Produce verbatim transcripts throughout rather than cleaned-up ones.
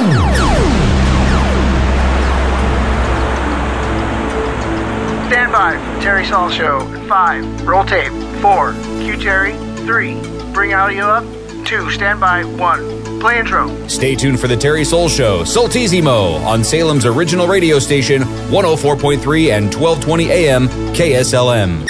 Stand by for Terry Saul Show. Five, roll tape. Four, cue Terry. Three, bring audio up. Two, stand by. One, play intro. Stay tuned for the Terry Saul Show, Saltissimo, on Salem's original radio station, one oh four point three and twelve twenty A M, K S L M.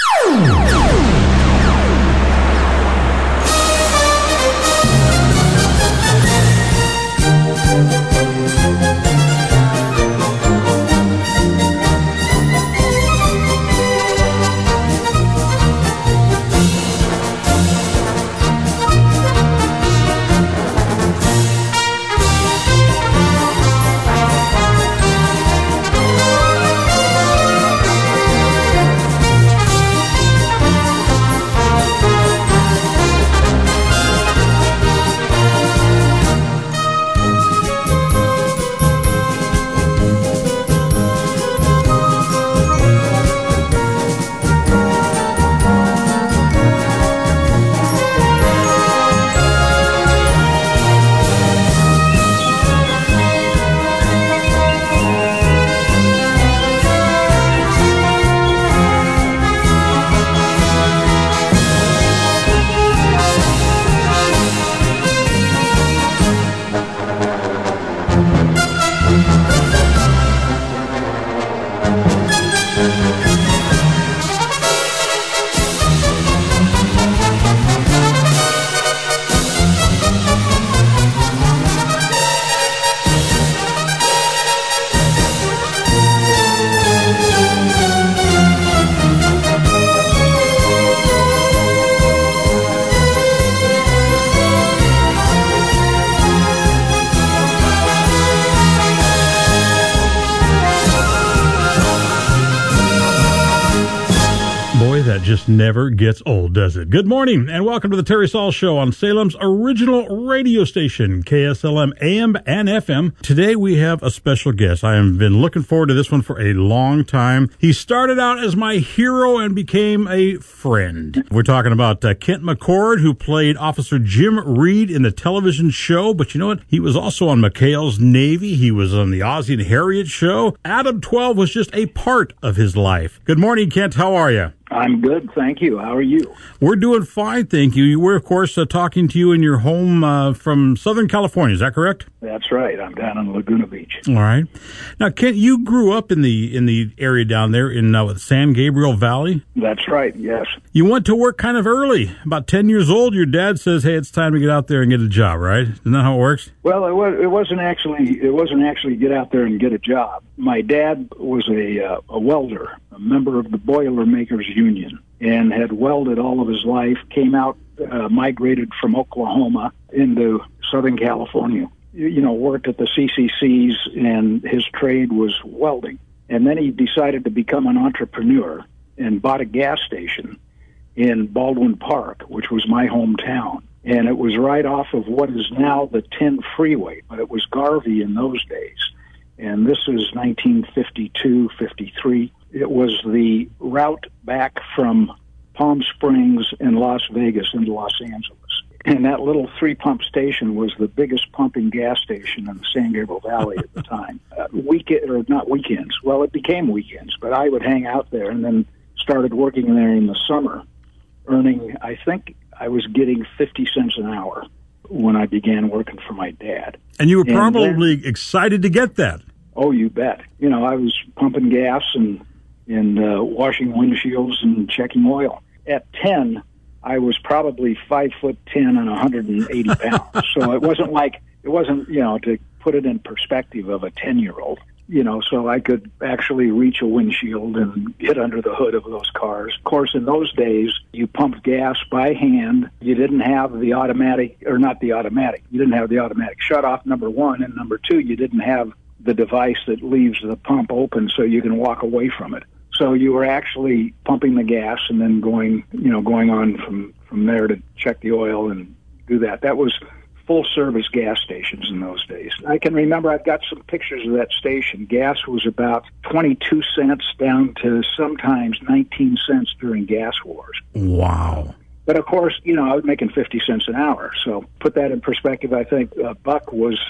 Just never gets old, does it? Good morning, and welcome to the Terry Saul Show on Salem's original radio station, K S L M A M and F M. Today we have a special guest. I have been looking forward to this one for a long time. He started out as my hero and became a friend. We're talking about uh, Kent McCord, who played Officer Jim Reed in the television show, but you know what? He was also on McHale's Navy. He was on the Ozzie and Harriet show. Adam twelve was just a part of his life. Good morning, Kent. How are you? I'm good, thank you. How are you? We're doing fine, thank you. We're, of course, uh, talking to you in your home uh, from Southern California. Is that correct? That's right. I'm down in Laguna Beach. All right. Now, Kent, you grew up in the in the area down there in uh, San Gabriel Valley? That's right, yes. You went to work kind of early. About ten years old, your dad says, hey, it's time to get out there and get a job, right? Isn't that how it works? Well, it, was, it wasn't actually it wasn't actually get out there and get a job. My dad was a, uh, a welder, a member of the Boilermakers Union, and had welded all of his life, came out, uh, migrated from Oklahoma into Southern California. You, you know, worked at the C C Cs, and his trade was welding. And then he decided to become an entrepreneur and bought a gas station in Baldwin Park, which was my hometown. And it was right off of what is now the ten freeway, but it was Garvey in those days. And this is nineteen fifty-two, fifty-three. It was the route back from Palm Springs and Las Vegas into Los Angeles. And that little three-pump station was the biggest pumping gas station in the San Gabriel Valley at the time. Uh, weekend, or not weekends. Well, it became weekends, but I would hang out there and then started working there in the summer, earning, I think I was getting fifty cents an hour when I began working for my dad. And you were and probably then, excited to get that. Oh, you bet. You know, I was pumping gas and and uh, washing windshields and checking oil. At ten, I was probably five foot ten and one hundred eighty pounds. So it wasn't like, it wasn't, you know, to put it in perspective of a ten-year-old, you know, so I could actually reach a windshield and get under the hood of those cars. Of course, in those days, you pumped gas by hand. You didn't have the automatic, or not the automatic, you didn't have the automatic shutoff, number one, and number two, you didn't have the device that leaves the pump open so you can walk away from it. So you were actually pumping the gas and then going, you know, going on from, from there to check the oil and do that. That was full-service gas stations in those days. I can remember, I've got some pictures of that station. Gas was about twenty-two cents down to sometimes nineteen cents during gas wars. Wow. But, of course, you know, I was making fifty cents an hour. So put that in perspective, I think a buck was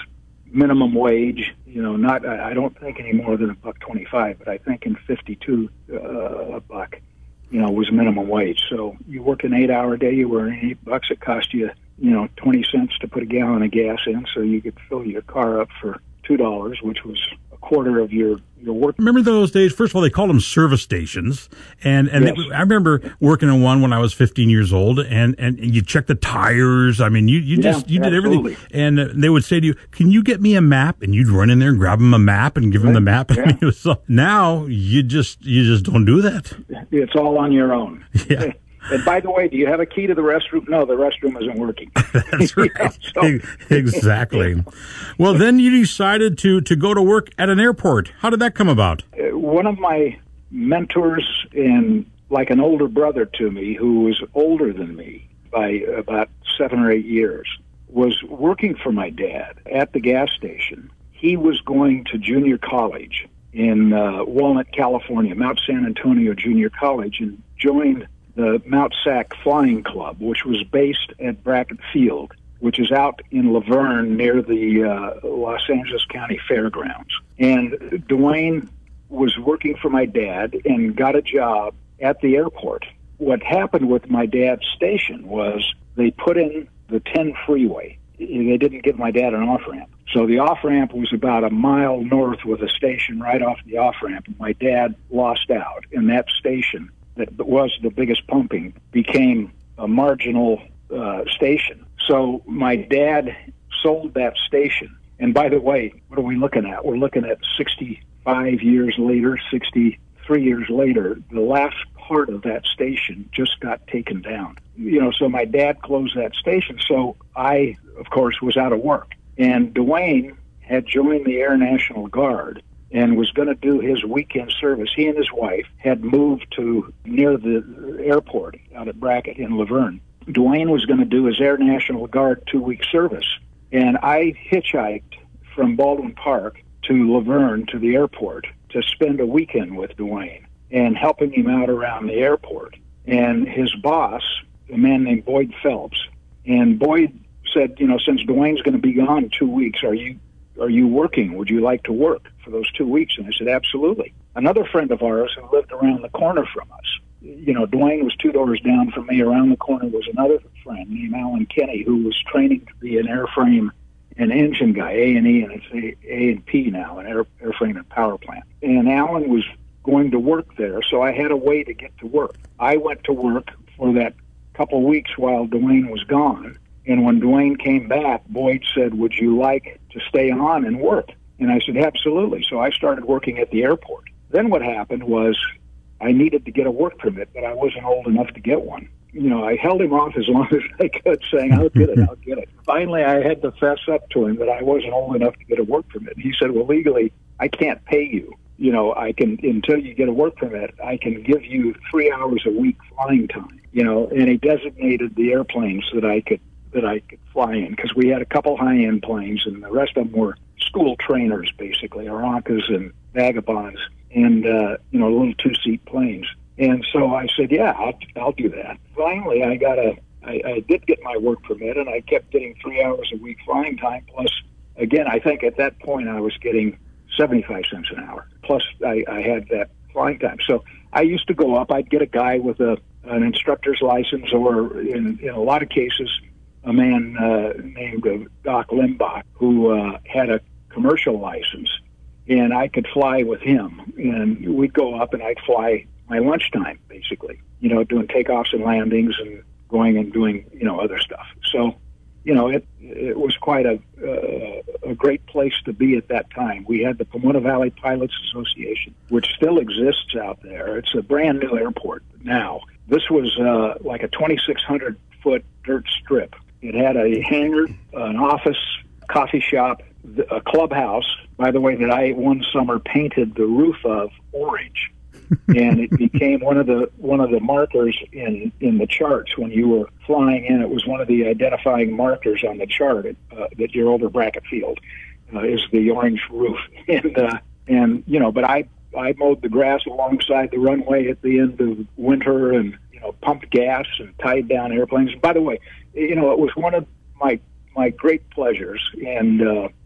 minimum wage. You know, not I I don't think any more than a buck twenty-five, but I think in fifty-two uh, a buck, you know, was minimum wage. So you work an eight-hour day, you earn eight bucks. It cost you, you know, twenty cents to put a gallon of gas in, so you could fill your car up for two dollars, which was a quarter of your your work. Remember those days? First of all, they called them service stations, and and Yes. they, I remember working in one when I was fifteen years old, and and you check the tires. I mean, you you Yeah, just you did absolutely. everything, and uh, they would say to you, "Can you get me a map?" And you'd run in there and grab them a map and give them the map. Yeah. I mean, it was so, now you just you just don't do that. It's all on your own. Yeah. And by the way, do you have a key to the restroom? No, the restroom isn't working. That's right. Yeah, so- Exactly. Well, then you decided to to go to work at an airport. How did that come about? One of my mentors and like an older brother to me, who was older than me by about seven or eight years, was working for my dad at the gas station. He was going to junior college in uh, Walnut, California, Mount San Antonio Junior College, and joined the Mount Sac Flying Club, which was based at Brackett Field, which is out in Laverne near the uh, Los Angeles County Fairgrounds. And Dwayne was working for my dad and got a job at the airport. What happened with my dad's station was they put in the ten freeway. They didn't give my dad an off-ramp. So the off-ramp was about a mile north with a station right off the off-ramp. And my dad lost out, and that station that was the biggest pumping became a marginal uh, station. So my dad sold that station. And by the way, what are we looking at? We're looking at sixty-five years later, sixty-three years later. The last part of that station just got taken down. You know, so my dad closed that station. So I, of course, was out of work. And Dwayne had joined the Air National Guard and was going to do his weekend service. He and his wife had moved to near the airport out at Brackett in Laverne. Dwayne was going to do his Air National Guard two-week service. And I hitchhiked from Baldwin Park to Laverne to the airport to spend a weekend with Dwayne and helping him out around the airport. And his boss, a man named Boyd Phelps, and Boyd said, you know, since Dwayne's going to be gone two weeks, are you are you working? Would you like to work for those two weeks? And I said, absolutely. Another friend of ours who lived around the corner from us, you know, Dwayne was two doors down from me. Around the corner was another friend named Alan Kenny, who was training to be an airframe and engine guy, A and E, and it's A, A and P now, an air, airframe and power plant. And Alan was going to work there, so I had a way to get to work. I went to work for that couple of weeks while Dwayne was gone. And when Dwayne came back, Boyd said, would you like to stay on and work? And I said, absolutely. So I started working at the airport. Then what happened was I needed to get a work permit, but I wasn't old enough to get one. You know, I held him off as long as I could, saying, I'll get it, I'll get it. Finally, I had to fess up to him that I wasn't old enough to get a work permit. And he said, well, legally, I can't pay you. You know, I can, until you get a work permit, I can give you three hours a week flying time, you know, and he designated the airplanes that I could that I could fly in, because we had a couple high-end planes, and the rest of them were school trainers, basically, Arancas and Vagabonds, and, uh, you know, little two-seat planes. And so I said, yeah, I'll, I'll do that. Finally, I got a, I, I did get my work permit, and I kept getting three hours a week flying time, plus, again, I think at that point I was getting seventy-five cents an hour, plus I, I had that flying time. So I used to go up, I'd get a guy with a an instructor's license, or in, in a lot of cases, a man uh, named uh, Doc Limbach, who uh, had a commercial license, and I could fly with him. And we'd go up, and I'd fly my lunchtime, basically, you know, doing takeoffs and landings and going and doing, you know, other stuff. So, you know, it it was quite a uh, a great place to be at that time. We had the Pomona Valley Pilots Association, which still exists out there. It's a brand new airport now. This was uh, like a twenty-six hundred foot dirt strip. It had a hangar, an office, coffee shop, a clubhouse, by the way, that I one summer painted the roof of orange. And it became one of the one of the markers in, in the charts when you were flying in. It was one of the identifying markers on the chart uh, that you're over Brackett Field, uh, is the orange roof. And, uh, and you know, but I, I mowed the grass alongside the runway at the end of winter and, you know, pumped gas and tied down airplanes. And by the way, you know, it was one of my my great pleasures, and uh,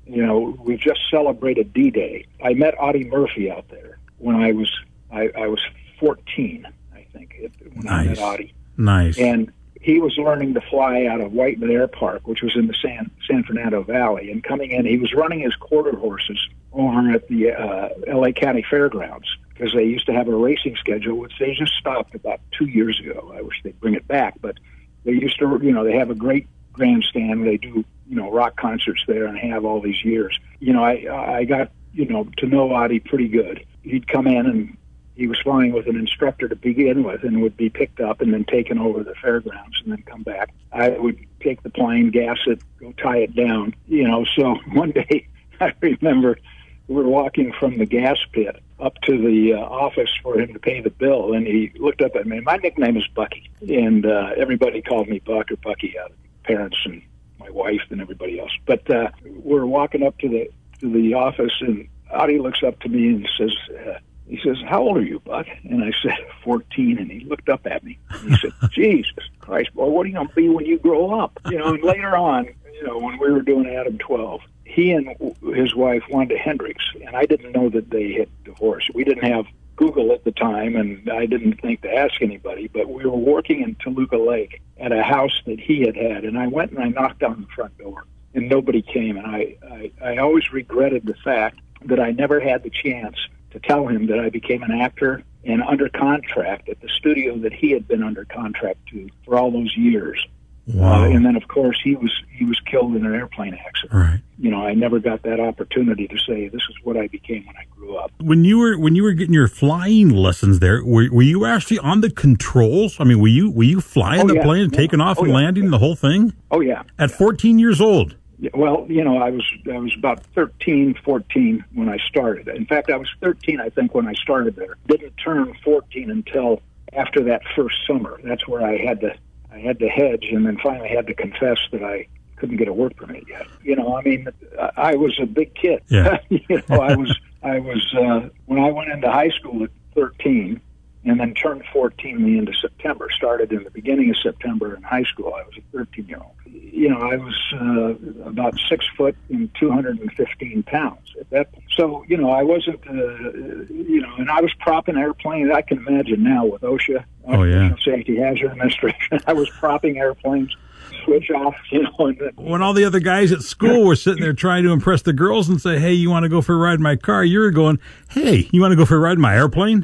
you know, we just celebrated D-Day. I met Audie Murphy out there when I was I, I was fourteen, I think, when Nice. I met Audie. Nice. And he was learning to fly out of Whiteman Air Park, which was in the San San Fernando Valley. And coming in, he was running his quarter horses over at the uh, L A County Fairgrounds because they used to have a racing schedule, which they just stopped about two years ago. I wish they'd bring it back, but they used to, you know, they have a great grandstand. They do, you know, rock concerts there and have all these years. You know, I I got, you know, to know Audie pretty good. He'd come in and he was flying with an instructor to begin with and would be picked up and then taken over to the fairgrounds and then come back. I would take the plane, gas it, go tie it down, you know. So one day I remember we were walking from the gas pit up to the uh, office for him to pay the bill, and he looked up at me. My nickname is Bucky, and uh, everybody called me Buck or Bucky, uh, parents and my wife and everybody else. But uh, we're walking up to the to the office, and Audie looks up to me and says, uh, he says, "How old are you, Buck?" And I said, fourteen, and he looked up at me. And he said, "Jesus Christ, boy, what are you going to be when you grow up?" You know, and later on, you know, when we were doing Adam twelve, he and his wife, Wanda Hendricks, and I didn't know that they had divorced. We didn't have Google at the time, and I didn't think to ask anybody, but we were working in Toluca Lake at a house that he had had, and I went and I knocked on the front door, and nobody came, and I, I, I always regretted the fact that I never had the chance to tell him that I became an actor and under contract at the studio that he had been under contract to for all those years. Wow. Uh, and then, of course, he was he was killed in an airplane accident. Right. You know, I never got that opportunity to say this is what I became when I grew up. When you were when you were getting your flying lessons there, were, were you actually on the controls? I mean, were you were you flying Oh, the yeah. plane and Yeah. taking off Oh, and yeah. landing the whole thing? Oh yeah. At fourteen years old. Yeah, well, you know, I was I was about thirteen, fourteen when I started. In fact, I was thirteen, I think, when I started there. Didn't turn fourteen until after that first summer. That's where I had to I had to hedge, and then finally had to confess that I couldn't get a work permit yet. You know, I mean, I, I was a big kid. Yeah. you know, I was I was uh, when I went into high school at thirteen. And then turned fourteen the end of September. Started in the beginning of September in high school. I was a thirteen-year-old. You know, I was uh, about six foot and two hundred fifteen pounds at that point. So, you know, I wasn't, uh, you know, and I was propping airplanes. I can imagine now with OSHA, Oh, yeah. Occupational Safety Hazard Administration, I was propping airplanes, switch off, you know. And then, When all the other guys at school were sitting there trying to impress the girls and say, "Hey, you want to go for a ride in my car?" You were going, "Hey, you want to go for a ride in my airplane?"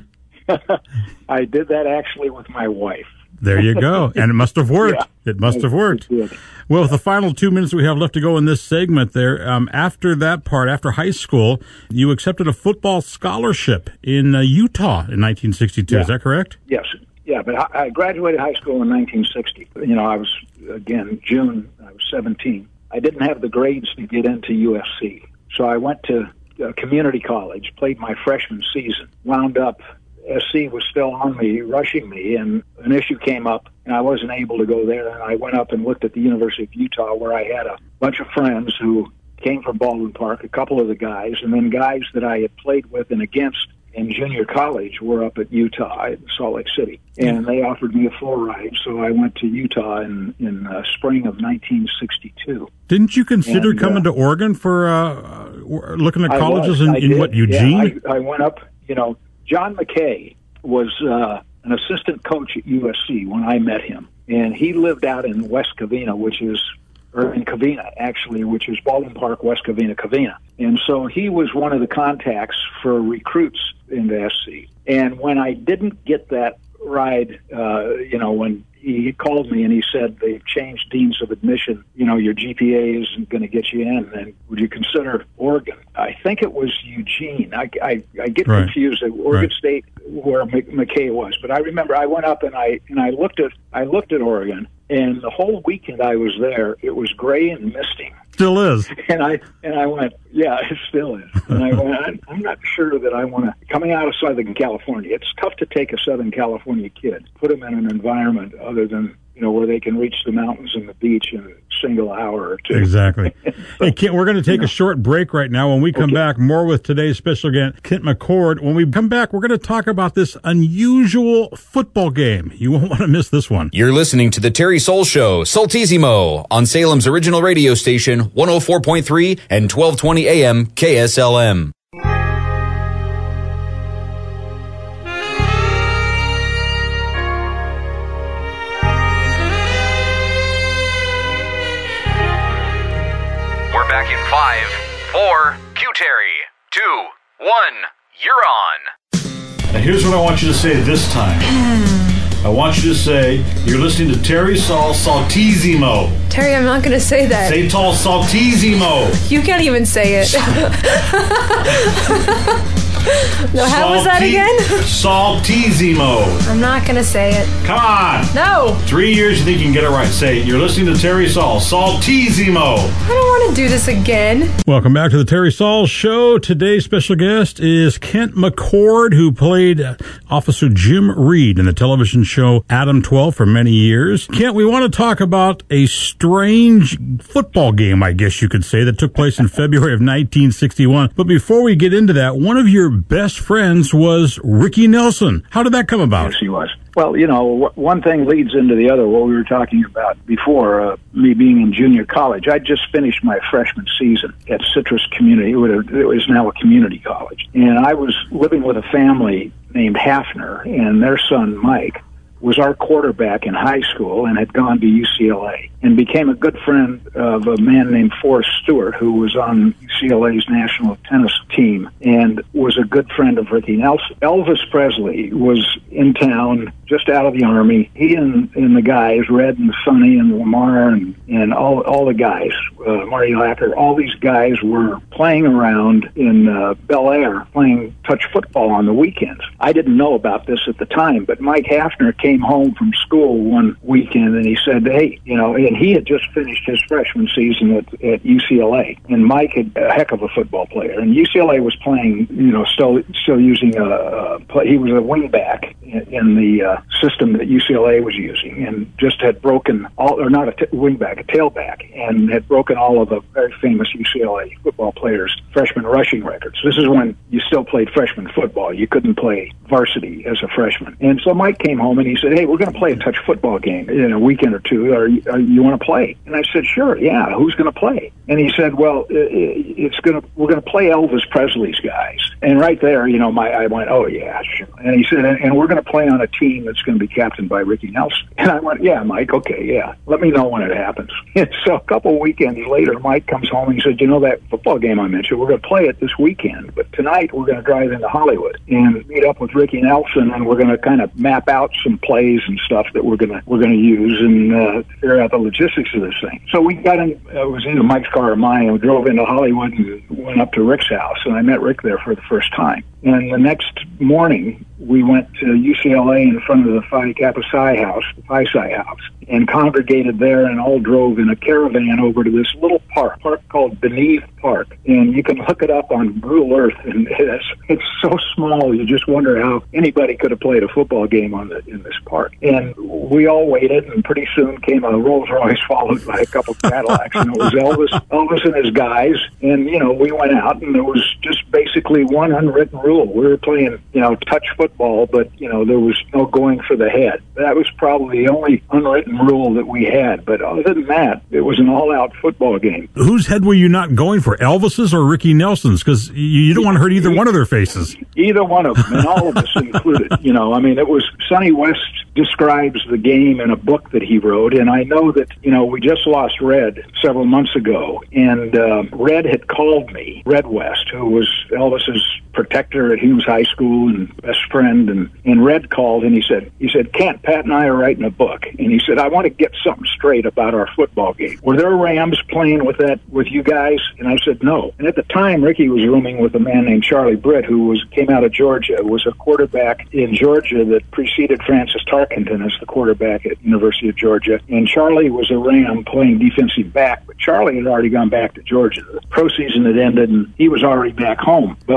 I did that actually with my wife. There you go. And it must have worked. Yeah. It must have worked. It did. Well, with the final two minutes we have left to go in this segment there, um, after that part, after high school, you accepted a football scholarship in uh, Utah in nineteen sixty-two. Yeah. Is that correct? Yes. Yeah, but I I graduated high school in nineteen sixty. You know, I was, again, June, I was seventeen. I didn't have the grades to get into U S C. So I went to uh, community college, played my freshman season, wound up, S C was still on me, rushing me, and an issue came up, and I wasn't able to go there. And I went up and looked at the University of Utah, where I had a bunch of friends who came from Baldwin Park, a couple of the guys, and then guys that I had played with and against in junior college were up at Utah, in Salt Lake City. And they offered me a full ride, so I went to Utah in, in uh, spring of nineteen sixty-two. Didn't you consider And, uh, coming to Oregon for uh, looking at I colleges was. in, I in did. what, Eugene? Yeah, I, I went up, you know, John McKay was uh, an assistant coach at U S C when I met him. And he lived out in West Covina, which is, or in Covina, actually, which is Baldwin Park, West Covina, Covina. And so he was one of the contacts for recruits into S C. And when I didn't get that ride, uh, you know, when he called me and he said they've changed deans of admission, you know, your G P A isn't going to get you in, and would you consider Oregon? I think it was Eugene. I, I, I get Right. confused at Oregon Right. State where Mc- McKay was, but I remember I went up and I and I looked at I looked at Oregon, and the whole weekend I was there, it was gray and misting. Still is. And I and I went, yeah, it still is. And I went, I'm, I'm not sure that I want to. Coming out of Southern California, it's tough to take a Southern California kid, put him in an environment other than you know, where they can reach the mountains and the beach in a single hour or two. Exactly. Hey, Kent, we're going to take you know. a short break right now. When we come okay. back, more with today's special guest, Kent McCord. When we come back, we're going to talk about this unusual football game. You won't want to miss this one. You're listening to the Terry Soul Show, Saltissimo, on Salem's original radio station, one oh four point three and twelve twenty A M K S L M. Back in five, four, Q Terry, two, one, you're on. Now here's what I want you to say this time. I want you to say, you're listening to Terry Saul Saltissimo. Terry, I'm not going to say that. Say tall Saltissimo. You can't even say it. No, how Salti- was that again? Saltissimo. I'm not going to say it. Come on. No. Three years, you think you can get it right. Say it. You're listening to Terry Saul Saltissimo. I don't want to do this again. Welcome back to the Terry Saul Show. Today's special guest is Kent McCord, who played Officer Jim Reed in the television show Adam twelve for many years. Kent, we want to talk about a strange football game, I guess you could say, that took place in February of nineteen sixty-one. But before we get into that, one of your best friends was Ricky Nelson. How did that come about? Yes, he was. Well, you know, w- one thing leads into the other. What we were talking about before, uh, me being in junior college, I just finished my freshman season at Citrus Community. It, would have, it was now a community college. And I was living with a family named Hafner, and their son, Mike, was our quarterback in high school and had gone to U C L A and became a good friend of a man named Forrest Stewart, who was on U C L A's national tennis team and was a good friend of Ricky Nelson. Elvis Presley was in town, just out of the Army. He and, and the guys, Red and Sonny and Lamar and, and all all the guys, uh, Marty Lacker, all these guys were playing around in uh, Bel Air, playing touch football on the weekends. I didn't know about this at the time, but Mike Hafner came home from school one weekend and he said, hey, you know, and he had just finished his freshman season at, at U C L A, and Mike had a heck of a football player, and U C L A was playing, you know, still still using a, a play. He was a wingback in, in the uh, system that U C L A was using, and just had broken all, or not a t- wingback, a tailback, and had broken all of the very famous U C L A football players' freshman rushing records. This is when you still played freshman football. You couldn't play varsity as a freshman. And so Mike came home and he said, hey, we're going to play a touch football game in a weekend or two. Are you, are you want to play? And I said, sure, yeah, who's going to play? And he said, well, it's going to, we're going to play Elvis Presley's guys. And right there, you know, my, I went, oh yeah, sure. And he said, and we're going to play on a team that's going to be captained by Ricky Nelson. And I went, yeah, Mike, okay, yeah, let me know when it happens. And so a couple of weekends later, Mike comes home and he said, you know, that football game I mentioned, we're going to play it this weekend, but tonight we're going to drive into Hollywood and meet up with Ricky Nelson, and we're going to kind of map out some plays and stuff that we're going to we're going to use and uh, figure out the logistics of this thing. So we got in. Uh, it was either Mike's car or mine, and we drove into Hollywood and went up to Rick's house, and I met Rick there for the first time. And the next morning, we went to U C L A in front of the Phi Kappa Psi house, the Phi Psi house, and congregated there and all drove in a caravan over to this little park, park called Beneath Park. And you can look it up on Google Earth, and it's, it's so small, you just wonder how anybody could have played a football game on the, in this park. And we all waited, and pretty soon came a Rolls Royce followed by a couple of Cadillacs, and it was Elvis, Elvis and his guys. And, you know, we went out, and there was just basically one unwritten rule. We were playing, you know, touch football, but, you know, there was no going for the head. That was probably the only unwritten rule that we had. But other than that, it was an all-out football game. Whose head were you not going for, Elvis's or Ricky Nelson's? Because you don't want to hurt either one of their faces. Either one of them, and all of us included. You know, I mean, it was Sonny West describes the game in a book that he wrote, and I know that, you know, we just lost Red several months ago, and uh, Red had called me, Red West, who was Elvis's protector at Humes High School and best friend, and, and Red called and he said, he said, Kent, Pat and I are writing a book, and he said, I want to get something straight about our football game. Were there Rams playing with that, with you guys? And I said, no. And at the time, Ricky was rooming with a man named Charlie Britt, who was came out of Georgia, was a quarterback in Georgia that preceded Francis Tarkenton as the quarterback at University of Georgia. And Charlie was a Ram playing defensive back, but Charlie had already gone back to Georgia. The pro season had ended, and he was already back home. But what we did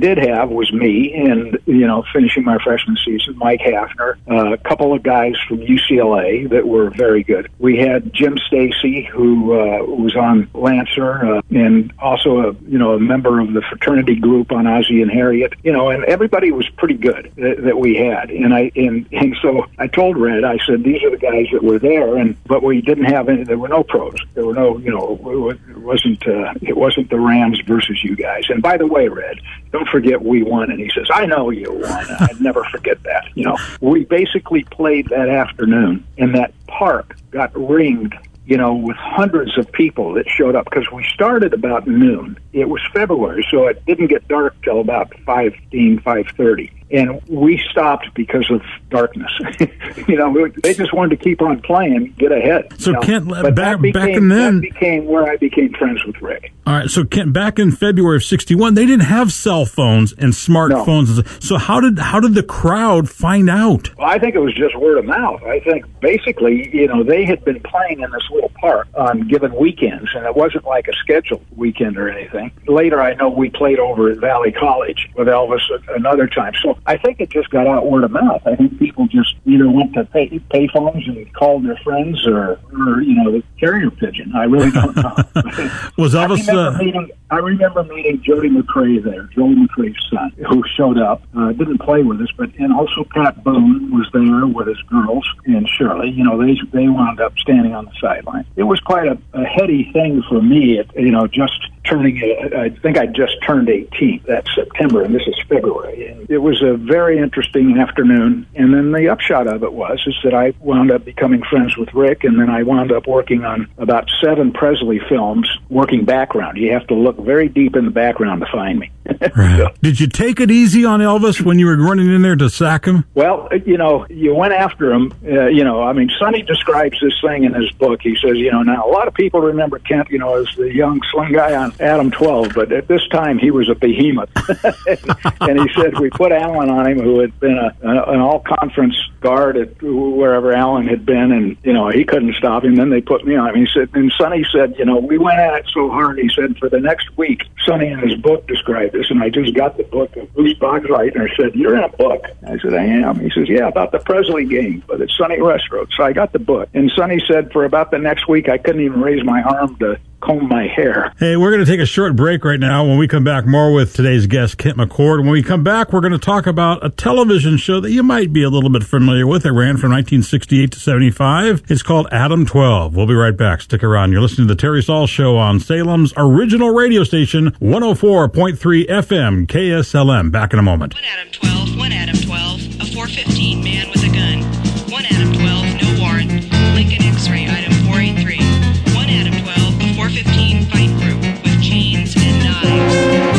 did have was me, and you know, finishing my freshman season, Mike Hafner, uh, a couple of guys from U C L A that were very good. We had Jim Stacy, who uh, was on Lancer, uh, and also a you know a member of the fraternity group on Ozzie and Harriet. You know, and everybody was pretty good that, that we had. And I and and so I told Red, I said, these are the guys that were there, and but we didn't have any. There were no pros. There were no, you know, it wasn't uh, it wasn't the Rams versus you guys. And by the way, Red, don't forget we won. And he says, I know you won. I'd never forget that. You know, we basically played that afternoon, and that park got ringed, you know, with hundreds of people that showed up, because we started about noon. It was February, so it didn't get dark till about five fifteen, five thirty. And we stopped because of darkness. you know, they just wanted to keep on playing, get ahead. So, you know? Kent, but back, became, back in then... that became where I became friends with Rick. All right, so Kent, back in February of sixty-one, they didn't have cell phones and smartphones. No. So how did how did the crowd find out? Well, I think it was just word of mouth. I think basically, you know, they had been playing in this little park on given weekends, and it wasn't like a scheduled weekend or anything. Later, I know we played over at Valley College with Elvis another time. So I think it just got out word of mouth. I think people just either went to pay, pay phones and called their friends, or, or you know, the carrier pigeon. I really don't know. Was Elvis? I remember, uh... meeting, I remember meeting Jody McRae there, Jody McRae's son, who showed up. Uh, didn't play with us, but and also Pat Boone was there with his girls and Shirley. You know, they they wound up standing on the sideline. It was quite a, a heady thing for me. It, you know, just turning. I think I just turned eighteen that September, and this is February. And it was a very interesting afternoon. And then the upshot of it was is that I wound up becoming friends with Rick, and then I wound up working on about seven Presley films, working background. You have to look very deep in the background to find me. Right. So, did you take it easy on Elvis when you were running in there to sack him? Well, you know, you went after him. Uh, you know, I mean, Sonny describes this thing in his book. He says, you know, now a lot of people remember Kent, you know, as the young slim guy on Adam twelve, but at this time he was a behemoth. And he said we put Alan on him, who had been a, an all-conference guard at wherever Alan had been, and, you know, he couldn't stop him. Then they put me on him. He said, and Sonny said, you know, we went at it so hard, he said, for the next week, Sonny in his book described this, and I just got the book of Bruce Boxleitner said, you're in a book. I said, I am. He says, yeah, about the Presley game, but it's Sonny Rush wrote. So I got the book. And Sonny said for about the next week, I couldn't even raise my arm to comb my hair. Hey, we're going to take a short break right now. When we come back, more with today's guest, Kent McCord. When we come back, we're going to talk about a television show that you might be a little bit familiar with. It ran from nineteen sixty-eight to seventy-five. It's called Adam twelve. We'll be right back. Stick around. You're listening to the Terry Saul Show on Salem's original radio station, one oh four point three F M, K S L M. Back in a moment. One Adam twelve, one Adam twelve, a four fifteen man with a gun. One Adam twelve, no warrant. Lincoln X-ray, item four eighty-three. One Adam twelve, a four fifteen fight group with chains and knives.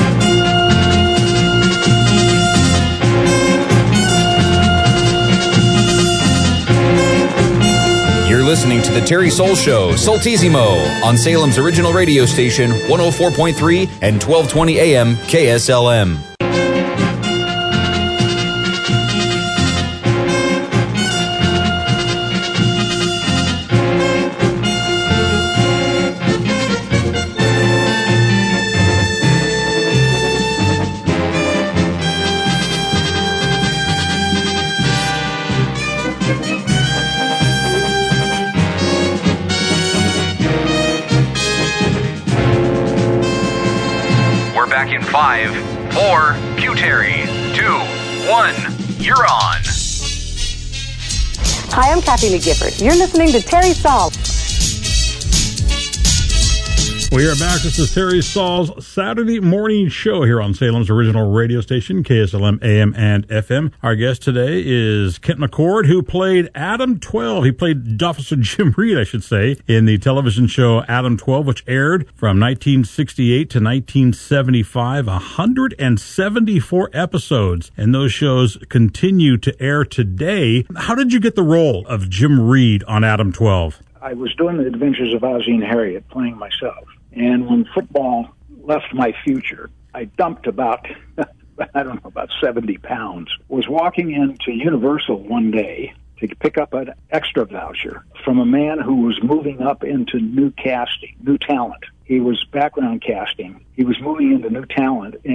You're listening to the Terry Soul Show, Saltissimo, on Salem's original radio station, one oh four point three and twelve twenty A M K S L M. Back in five, four, Q Terry, two, one, you're on. Hi, I'm Kathy McGifford. You're listening to Terry Saul. We are back. This is Terry Saul's Saturday morning show here on Salem's original radio station, K S L M A M and F M. Our guest today is Kent McCord, who played Adam twelve. He played Officer Jim Reed, I should say, in the television show Adam twelve, which aired from nineteen sixty-eight to nineteen seventy-five, one hundred seventy-four episodes. And those shows continue to air today. How did you get the role of Jim Reed on Adam twelve? I was doing the Adventures of Ozzie and Harriet, playing myself. And when football left my future, I dumped about, I don't know, about seventy pounds. Was walking into Universal one day to pick up an extra voucher from a man who was moving up into new casting, new talent. He was background casting. He was moving into new talent, and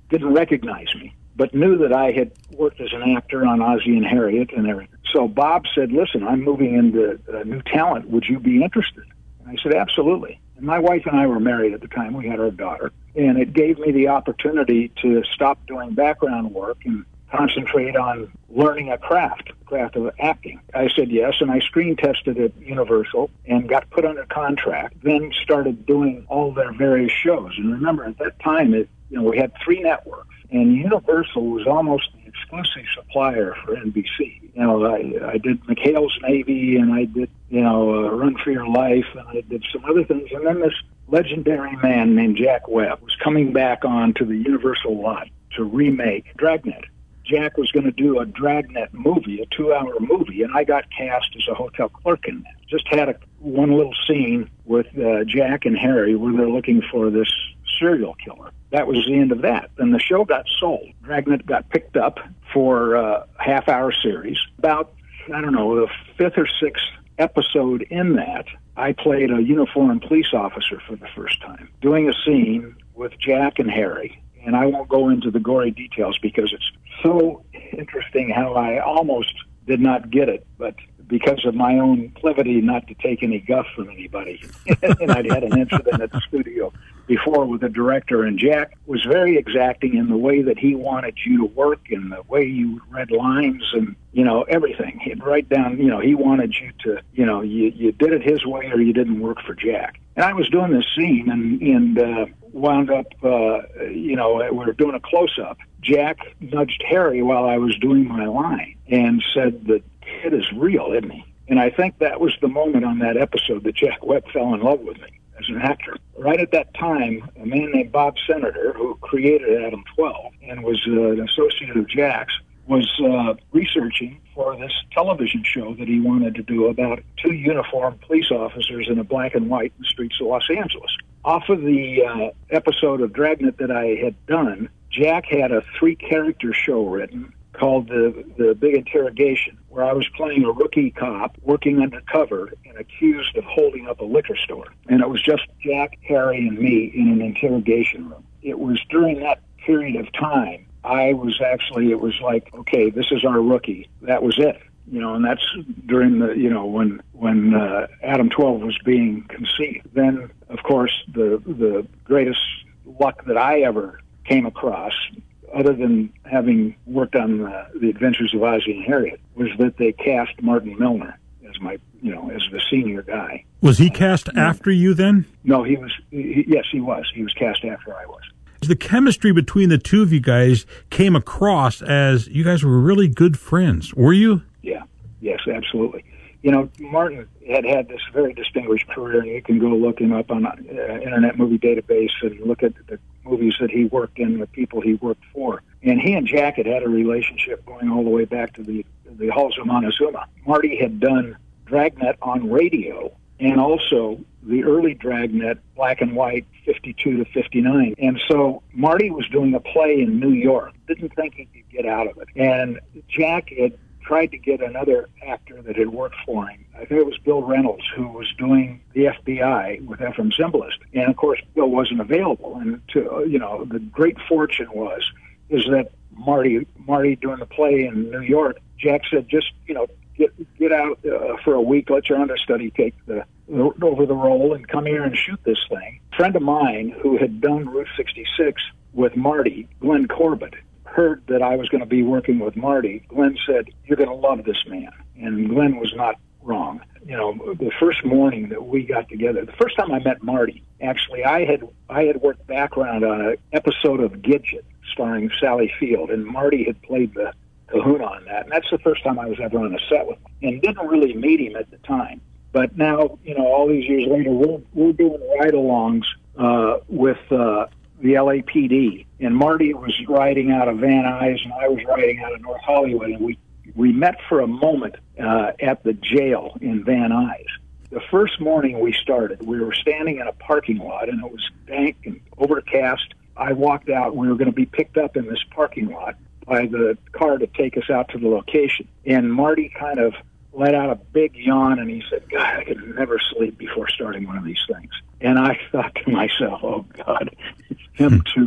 didn't recognize me, but knew that I had worked as an actor on Ozzie and Harriet and everything. So Bob said, listen, I'm moving into uh, new talent. Would you be interested? And I said, absolutely. And my wife and I were married at the time. We had our daughter. And it gave me the opportunity to stop doing background work and concentrate on learning a craft, the craft of acting. I said yes, and I screen tested at Universal and got put under contract, then started doing all their various shows. And remember, at that time, it, you know, we had three networks, and Universal was almost the exclusive supplier for N B C. You know, I, I did McHale's Navy, and I did, you know, uh, Run for Your Life, and I did some other things. And then this legendary man named Jack Webb was coming back onto the Universal lot to remake Dragnet. Jack was going to do a Dragnet movie, a two-hour movie, and I got cast as a hotel clerk in that. Just had a one little scene with uh, Jack and Harry where they're looking for this serial killer. That was the end of that. Then the show got sold. Dragnet got picked up for a half-hour series. About, I don't know, the fifth or sixth episode in that, I played a uniformed police officer for the first time, doing a scene with Jack and Harry. And I won't go into the gory details because it's so interesting how I almost did not get it, but because of my own proclivity not to take any guff from anybody. And I'd had an incident at the studio before with the director, and Jack was very exacting in the way that he wanted you to work and the way you read lines and, you know, everything. He'd write down, you know, he wanted you to, you know, you, you did it his way or you didn't work for Jack. And I was doing this scene and, and uh, wound up, uh, you know, we were doing a close-up. Jack nudged Harry while I was doing my line and said, the kid is real, isn't he? And I think that was the moment on that episode that Jack Webb fell in love with me as an actor. Right at that time, a man named Bob Senator, who created Adam twelve and was uh, an associate of Jack's, was uh, researching for this television show that he wanted to do about two uniformed police officers in a black and white in the streets of Los Angeles. Off of the uh, episode of Dragnet that I had done, Jack had a three-character show written called the, the Big Interrogation, where I was playing a rookie cop working undercover and accused of holding up a liquor store. And it was just Jack, Harry, and me in an interrogation room. It was during that period of time, I was actually, it was like, okay, this is our rookie. That was it. You know, and that's during the, you know, when when uh, Adam twelve was being conceived. Then, of course, the the greatest luck that I ever came across, other than having worked on uh, The Adventures of Ozzie and Harriet, was that they cast Martin Milner as my, you know, as the senior guy. Was he cast uh, after you then? No, he was, he, yes, he was. He was cast after I was. The chemistry between the two of you guys came across as you guys were really good friends. Were you? Yeah, yes, absolutely. You know, Martin had had this very distinguished career, and you can go look him up on uh, Internet Movie Database and look at the movies that he worked in, the people he worked for. And he and Jack had had a relationship going all the way back to the, the Halls of Montezuma. Marty had done Dragnet on radio, and also the early Dragnet, black and white, fifty-two to fifty-nine. And so Marty was doing a play in New York, didn't think he could get out of it. And Jack had tried to get another actor that had worked for him. I think it was Bill Reynolds, who was doing the F B I with Ephraim Zimbalist. And, of course, Bill wasn't available. And, to, you know, the great fortune was, is that Marty, Marty doing the play in New York, Jack said, just, you know, get get out uh, for a week, let your understudy take the over the role and come here and shoot this thing. A friend of mine who had done Route sixty-six with Marty, Glenn Corbett, heard that I was going to be working with Marty. Glenn said, you're going to love this man. And Glenn was not wrong. You know, the first morning that we got together, the first time I met Marty, actually, I had I had worked background on an episode of Gidget starring Sally Field, and Marty had played the kahuna on that. And that's the first time I was ever on a set with him, and didn't really meet him at the time. But now, you know, all these years later, we're, we're doing ride-alongs uh, with uh, the L A P D. And Marty was riding out of Van Nuys, and I was riding out of North Hollywood. And we, we met for a moment uh, at the jail in Van Nuys. The first morning we started, we were standing in a parking lot, and it was dank and overcast. I walked out. We were going to be picked up in this parking lot by the car to take us out to the location. And Marty kind of let out a big yawn, and he said, God, I could never sleep before starting one of these things. And I thought to myself, oh, God, him too.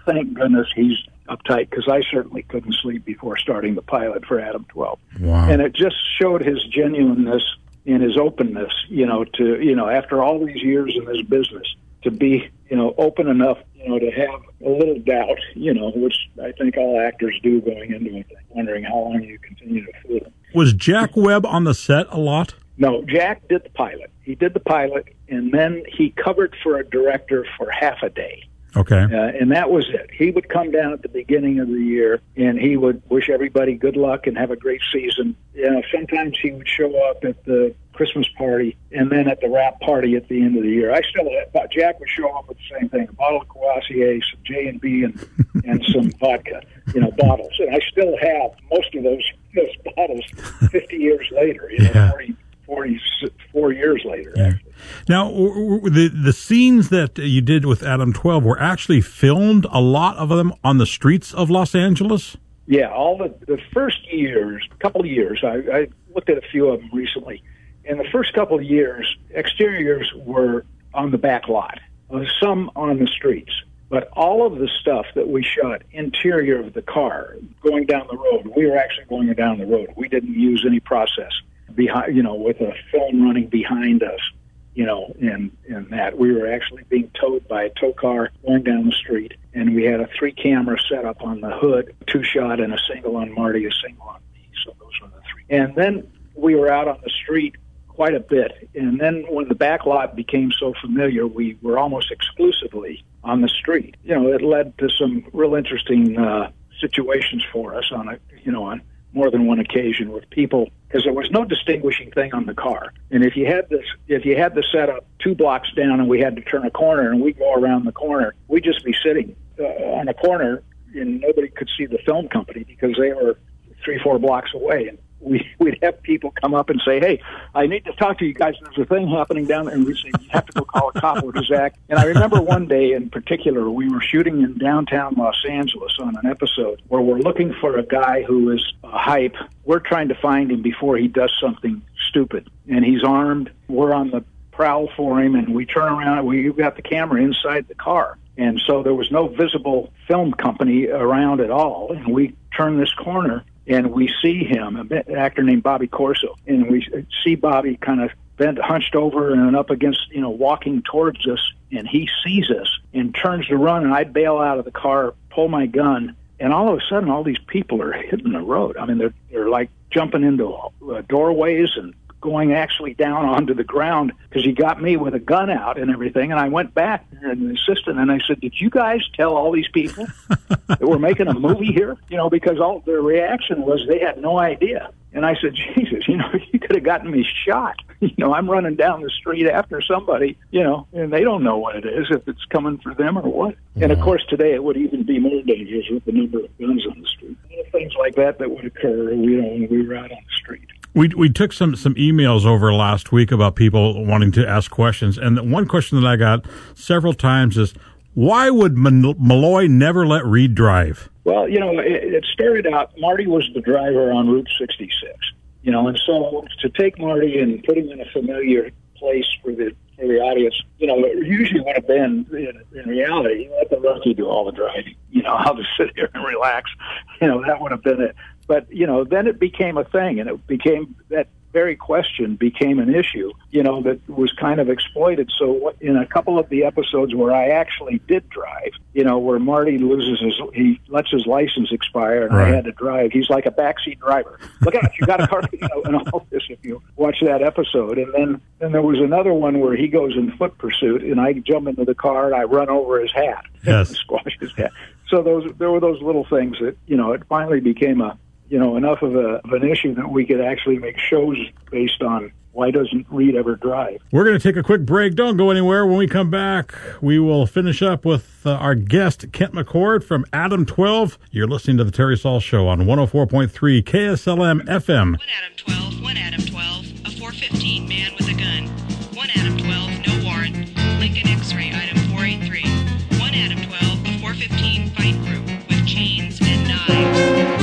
thank goodness he's uptight, because I certainly couldn't sleep before starting the pilot for Adam twelve. Wow. And it just showed his genuineness and his openness, you know, to, you know, after all these years in this business, to be, you know, open enough, you know, to have a little doubt, you know, which I think all actors do going into it, wondering how long you continue to fool them. Was Jack Webb on the set a lot? No, Jack did the pilot. He did the pilot, and then he covered for a director for half a day. Okay. Uh, and that was it. He would come down at the beginning of the year, and he would wish everybody good luck and have a great season. You know, sometimes he would show up at the Christmas party and then at the wrap party at the end of the year. I still had, Jack would show up with the same thing, a bottle of Courvoisier, some J and B, and and some vodka, you know, bottles. And I still have most of those, those bottles fifty years later, you know, Yeah. forty, forty-four years later, Yeah. actually. Now, w- w- the the scenes that you did with Adam twelve were actually filmed, a lot of them, on the streets of Los Angeles? Yeah, all the, the first years, couple of years, I, I looked at a few of them recently. In the first couple of years, exteriors were on the back lot, uh, some on the streets. But all of the stuff that we shot, interior of the car, going down the road, we were actually going down the road. We didn't use any process behind, you know, with a film running behind us, you know, and, and that. We were actually being towed by a tow car going down the street, and we had a three-camera setup on the hood, two-shot, and a single on Marty, a single on me. So those were the three. And then we were out on the street quite a bit. And then when the back lot became so familiar, we were almost exclusively on the street. You know, it led to some real interesting uh, situations for us on a, you know, on more than one occasion with people, because there was no distinguishing thing on the car. And if you had this, if you had the setup two blocks down and we had to turn a corner and we'd go around the corner, we'd just be sitting uh, on a corner and nobody could see the film company because they were three, four blocks away. And we, we'd have people come up and say, hey, I need to talk to you guys. There's a thing happening down there. And we'd say, you have to go call a cop or Zach. And I remember one day in particular, we were shooting in downtown Los Angeles on an episode where we're looking for a guy who is a hype. We're trying to find him before he does something stupid. And he's armed. We're on the prowl for him. And we turn around. We've got the camera inside the car. And so there was no visible film company around at all. And we turn this corner, and we see him, an actor named Bobby Corso, and we see Bobby kind of bent, hunched over and up against, you know, walking towards us, and he sees us and turns to run, and I bail out of the car, pull my gun, and all of a sudden, all these people are hitting the road. I mean, they're they're like jumping into uh, doorways and going actually down onto the ground, because he got me with a gun out and everything. And I went back to the assistant and I said, did you guys tell all these people that we're making a movie here? You know, because all their reaction was they had no idea. And I said, Jesus, you know, you could have gotten me shot. You know, I'm running down the street after somebody, you know, and they don't know what it is, if it's coming for them or what. And of course, today it would even be more dangerous with the number of guns on the street. Things like that that would occur, you know, when we were out on the street. We we took some, some emails over last week about people wanting to ask questions, and the one question that I got several times is, why would Mal- Malloy never let Reed drive? Well, you know, it, it started out, Marty was the driver on Route sixty-six, you know, and so to take Marty and put him in a familiar place for the for the audience, you know, it usually would have been, in, in reality, let the rookie do all the driving. You know, I'll just sit here and relax. You know, that would have been it. But, you know, then it became a thing, and it became, that very question became an issue, you know, that was kind of exploited. So in a couple of the episodes where I actually did drive, you know, where Marty loses his, he lets his license expire, and right. I had to drive. He's like a backseat driver. Look out, you got a car, you know, and all this, if you watch that episode. And then, then there was another one where he goes in foot pursuit, and I jump into the car, and I run over his hat. Yes. And squash his hat. So those, there were those little things that, you know, it finally became a, you know, enough of, a, of an issue that we could actually make shows based on why doesn't Reed ever drive. We're going to take a quick break. Don't go anywhere. When we come back, we will finish up with uh, our guest, Kent McCord from Adam twelve. You're listening to the Terry Saul Show on one oh four point three K S L M F M. One Adam twelve, one Adam twelve, a four fifteen man with a gun. One Adam twelve, no warrant. Lincoln X-ray, item four eighty-three. One Adam twelve, a four fifteen fight group with chains and knives.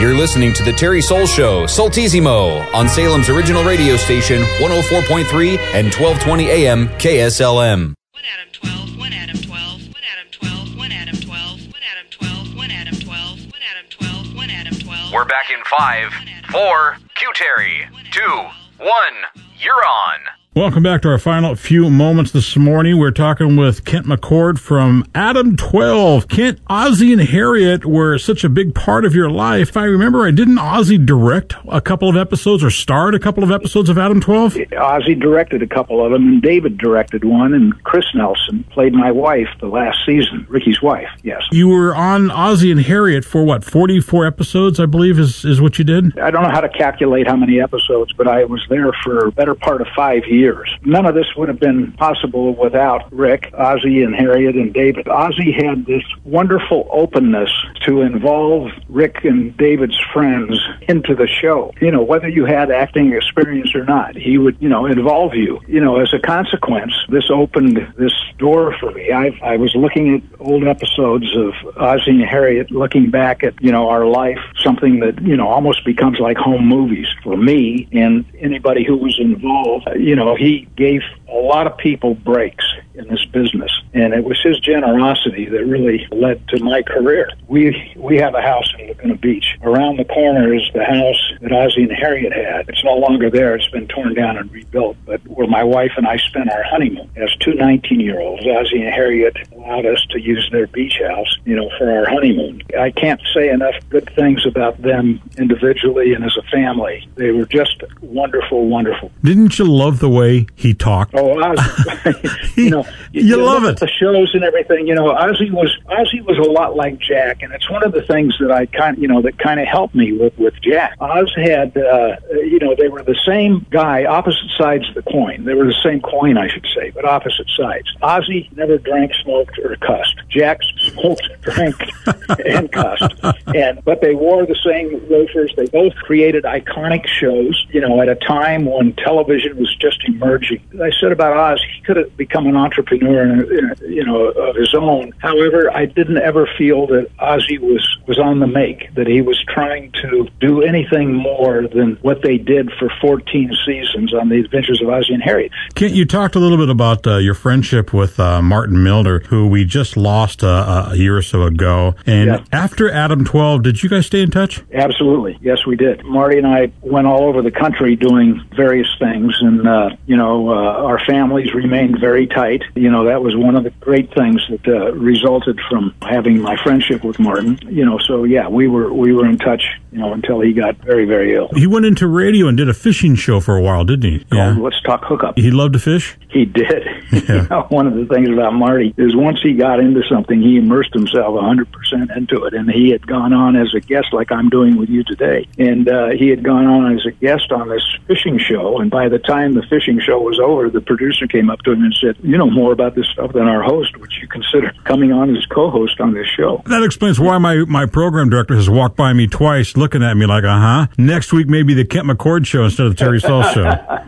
You're listening to The Terry Soul Show, Saltissimo, on Salem's original radio station, one oh four point three and twelve twenty A M K S L M. One Adam twelve, one Adam twelve, one Adam twelve, one Adam twelve, one Adam twelve, one Adam twelve, one Adam twelve, one Adam twelve. We're back in five, four, Q Terry, two, one, you're on. Welcome back to our final few moments this morning. We're talking with Kent McCord from Adam twelve. Kent, Ozzie and Harriet were such a big part of your life. If I remember, I didn't Ozzie direct a couple of episodes or starred a couple of episodes of Adam twelve? Ozzie directed a couple of them, and David directed one, and Chris Nelson played my wife the last season, Ricky's wife, yes. You were on Ozzie and Harriet for, what, forty-four episodes, I believe, is, is what you did? I don't know how to calculate how many episodes, but I was there for a better part of five years. Years. None of this would have been possible without Rick, Ozzie, and Harriet, and David. Ozzie had this wonderful openness to involve Rick and David's friends into the show. You know, whether you had acting experience or not, he would, you know, involve you. You know, as a consequence, this opened this door for me. I, I was looking at old episodes of Ozzie and Harriet, looking back at, you know, our life, something that, you know, almost becomes like home movies for me and anybody who was involved. You know, he gave a lot of people breaks in this business, and it was his generosity that really led to my career. We we have a house in Laguna Beach. Around the corner is the house that Ozzie and Harriet had. It's no longer there. It's been torn down and rebuilt, but where my wife and I spent our honeymoon as two nineteen-year-olds. Ozzie and Harriet allowed us to use their beach house, you know, for our honeymoon. I can't say enough good things about them individually and as a family. They were just wonderful, wonderful. Didn't you love the way he talked? Oh, Ozzie, you know, you, you love look it. at the shows and everything. You know, Ozzie was Ozzie was a lot like Jack, and it's one of the things that I kind, you know, that kind of helped me with with Jack. Oz had, uh, you know, they were the same guy, opposite sides of the coin. They were the same coin, I should say, but opposite sides. Ozzie never drank, smoked, or cussed. Jack smoked, drank, and cussed. And but they wore the same loafers. They both created iconic shows. You know, at a time when television was just emerging. I said about Oz, he could have become an entrepreneur, you know, of his own. However, I didn't ever feel that Ozzie was, was on the make, that he was trying to do anything more than what they did for fourteen seasons on the Adventures of Ozzie and Harriet. Kent, you talked a little bit about uh, your friendship with uh, Martin Milner, who we just lost uh, a year or so ago. And yeah. After Adam twelve, did you guys stay in touch? Absolutely. Yes, we did. Marty and I went all over the country doing various things, and, uh, you know, uh, our families remained very tight. You know, that was one of the great things that uh, resulted from having my friendship with Martin. You know, so yeah, we were we were in touch, you know, until he got very, very ill. He went into radio and did a fishing show for a while, didn't he? Yeah. Let's Talk Hookup. He loved to fish? He did. Yeah. You know, one of the things about Marty is once he got into something, he immersed himself one hundred percent into it. And he had gone on as a guest like I'm doing with you today. And uh, he had gone on as a guest on this fishing show. And by the time the fishing show was over, the producer came up to him and said, you know more about this stuff than our host. Would you consider coming on as co-host on this show? That explains why my, my program director has walked by me twice looking at me like, uh-huh. Next week, maybe the Kent McCord show instead of the Terry Saul show.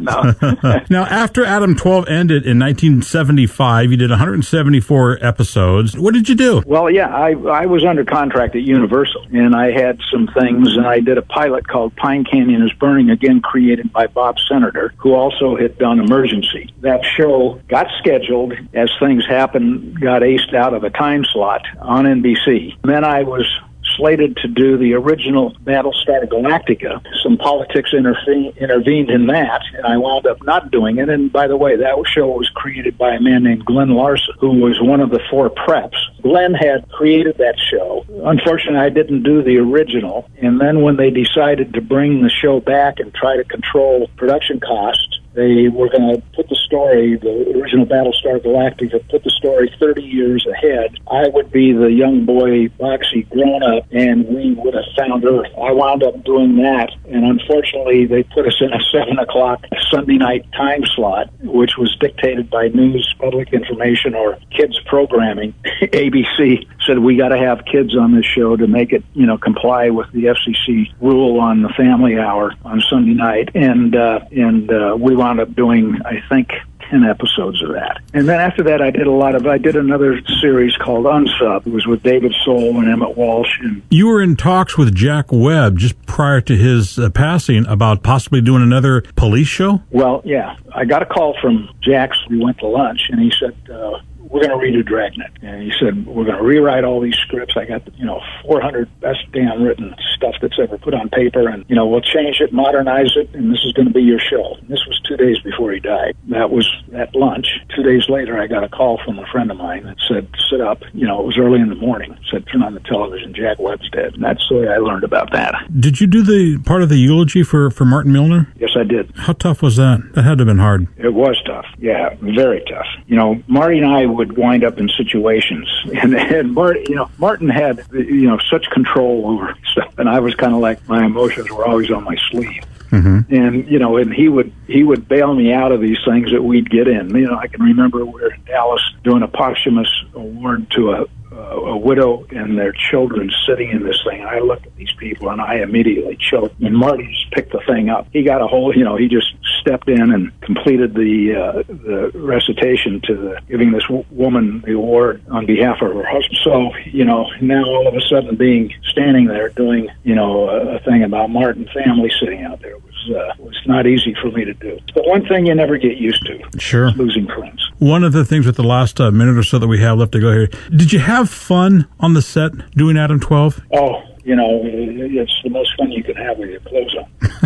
Now, after Adam twelve ended in nineteen seventy-five, you did one hundred seventy-four episodes. What did you do? Well, yeah, I I was under contract at Universal, and I had some things, and I did a pilot called Pine Canyon is Burning, again created by Bob Senator, who also had done Emergency. That show got scheduled, as things happened, got aced out of a time slot on N B C. Then I was slated to do the original Battlestar Galactica. Some politics interve- intervened in that, and I wound up not doing it. And by the way, that show was created by a man named Glenn Larson, who was one of the four preps. Glenn had created that show. Unfortunately, I didn't do the original. And then when they decided to bring the show back and try to control production costs, they were going to put the story, the original Battlestar Galactica, put the story thirty years ahead. I would be the young boy, Boxy, grown up, and we would have found Earth. I wound up doing that, and unfortunately, they put us in a seven o'clock Sunday night time slot, which was dictated by News, Public Information, or Kids Programming. A B C said, we got to have kids on this show to make it, you know, comply with the F C C rule on the family hour on Sunday night. And, uh, and, uh, we wound up doing, I think, ten episodes of that. And then after that, I did a lot of, I did another series called Unsub. It was with David Soul and Emmett Walsh. And you were in talks with Jack Webb just prior to his uh, passing about possibly doing another police show? Well, yeah. I got a call from Jack's. We went to lunch, and he said, uh, we're going to redo Dragnet. And he said, we're going to rewrite all these scripts. I got, you know, four hundred best damn written stuff that's ever put on paper. And, you know, we'll change it, modernize it, and this is going to be your show. And this was two days before he died. That was at lunch. Two days later, I got a call from a friend of mine that said, sit up. You know, it was early in the morning. Said, turn on the television. Jack Webb's dead. And that's the way I learned about that. Did you do the part of the eulogy for, for Martin Milner? Yes, I did. How tough was that? That had to have been hard. It was tough. Yeah, very tough. You know, Marty and I would wind up in situations, and, and Martin, you know, Martin had, you know, such control over stuff, and I was kind of like, my emotions were always on my sleeve. Mm-hmm. And, you know, and he would he would bail me out of these things that we'd get in. You know, I can remember we were in Dallas doing a posthumous award to a a widow and their children sitting in this thing. And I looked at these people and I immediately choked. And Marty just picked the thing up. He got a whole, you know, he just stepped in and completed the uh, the recitation to the, giving this w- woman the award on behalf of her husband. So, you know, now all of a sudden being standing there doing, you know, a, a thing about Martin family sitting out there was uh, was not easy for me to do. But one thing you never get used to. Sure. Is losing friends. One of the things with the last uh, minute or so that we have left to go here, did you have fun on the set doing Adam twelve? Oh, you know, it's the most fun you can have with your clothes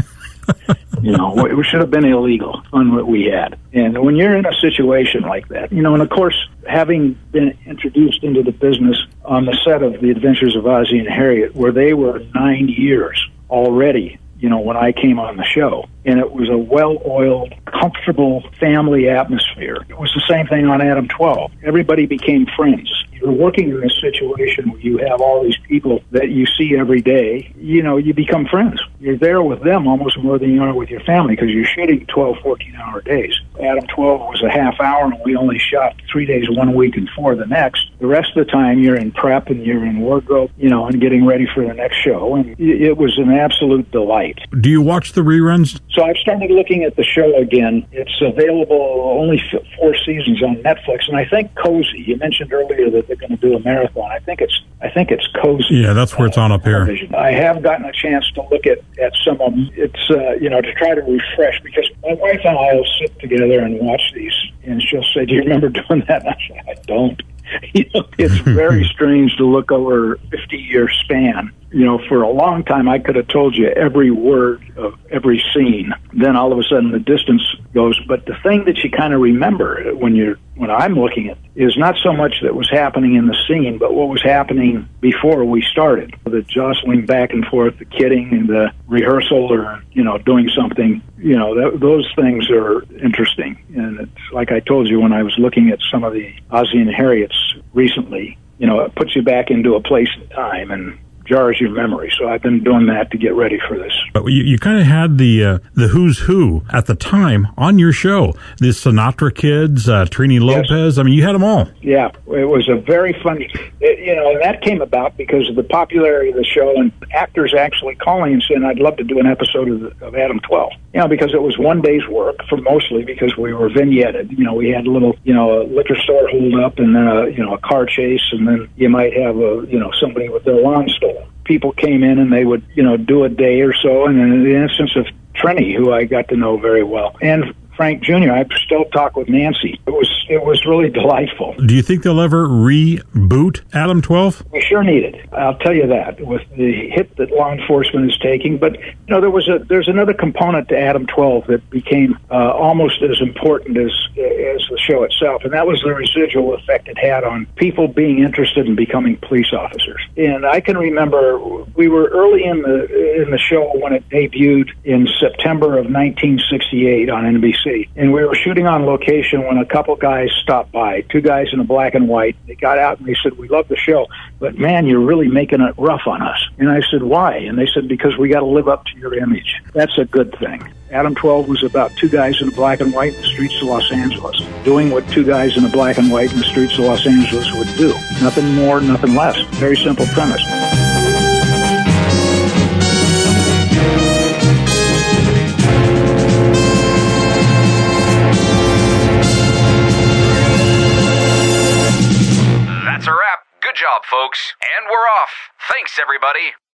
on. You know, it should have been illegal on what we had. And when you're in a situation like that, you know, and of course, having been introduced into the business on the set of The Adventures of Ozzie and Harriet, where they were nine years already, you know, when I came on the show. And it was a well-oiled, comfortable family atmosphere. It was the same thing on Adam twelve. Everybody became friends. You're working in this situation where you have all these people that you see every day. You know, you become friends. You're there with them almost more than you are with your family because you're shooting twelve, fourteen-hour days. Adam twelve was a half hour, and we only shot three days one week and four the next. The rest of the time, you're in prep and you're in wardrobe, you know, and getting ready for the next show. And it was an absolute delight. Do you watch the reruns? So I've started looking at the show again. It's available only four seasons on Netflix, and I think Cozy. You mentioned earlier that they're going to do a marathon. I think it's I think it's Cozy. Yeah, that's where it's on up here. Television. I have gotten a chance to look at, at some of them. It's uh, you know, to try to refresh, because my wife and I will sit together and watch these, and she'll say, "Do you remember doing that?" And I say, "I don't." You know, it's very strange to look over a fifty-year span. You know, for a long time, I could have told you every word of every scene. Then all of a sudden, the distance goes. But the thing that you kind of remember when you're when I'm looking at is not so much that was happening in the scene, but what was happening before we started. The jostling back and forth, the kidding, and the rehearsal, or you know, doing something. You know, th- those things are interesting. And it's like I told you when I was looking at some of the Ozzie and Harriet's recently. You know, it puts you back into a place and time and jars your memory. So I've been doing that to get ready for this. But you, you kind of had the uh, the who's who at the time on your show. The Sinatra kids, uh, Trini Lopez. Yes. I mean, you had them all. Yeah, it was a very funny, it, you know, and that came about because of the popularity of the show and actors actually calling and saying, I'd love to do an episode of, the, of Adam twelve. You know, because it was one day's work for mostly because we were vignetted. You know, we had a little, you know, a liquor store hold up and then a, you know, a car chase, and then you might have a, you know, somebody with their lawn stolen. People came in and they would, you know, do a day or so. And in the instance of Trini, who I got to know very well, and Frank Junior, I still talk with Nancy. It was it was really delightful. Do you think they'll ever reboot Adam twelve? We sure need it. I'll tell you that, with the hit that law enforcement is taking. But you know, there was a there's another component to Adam twelve that became uh, almost as important as as the show itself, and that was the residual effect it had on people being interested in becoming police officers. And I can remember we were early in the in the show when it debuted in September of nineteen sixty-eight on N B C. And we were shooting on location when a couple guys stopped by, two guys in a black and white. They got out and they said, we love the show, but man, you're really making it rough on us. And I said, why? And they said, because we got to live up to your image. That's a good thing. Adam twelve was about two guys in a black and white in the streets of Los Angeles, doing what two guys in a black and white in the streets of Los Angeles would do. Nothing more, nothing less. Very simple premise. folks. And we're off. Thanks, everybody.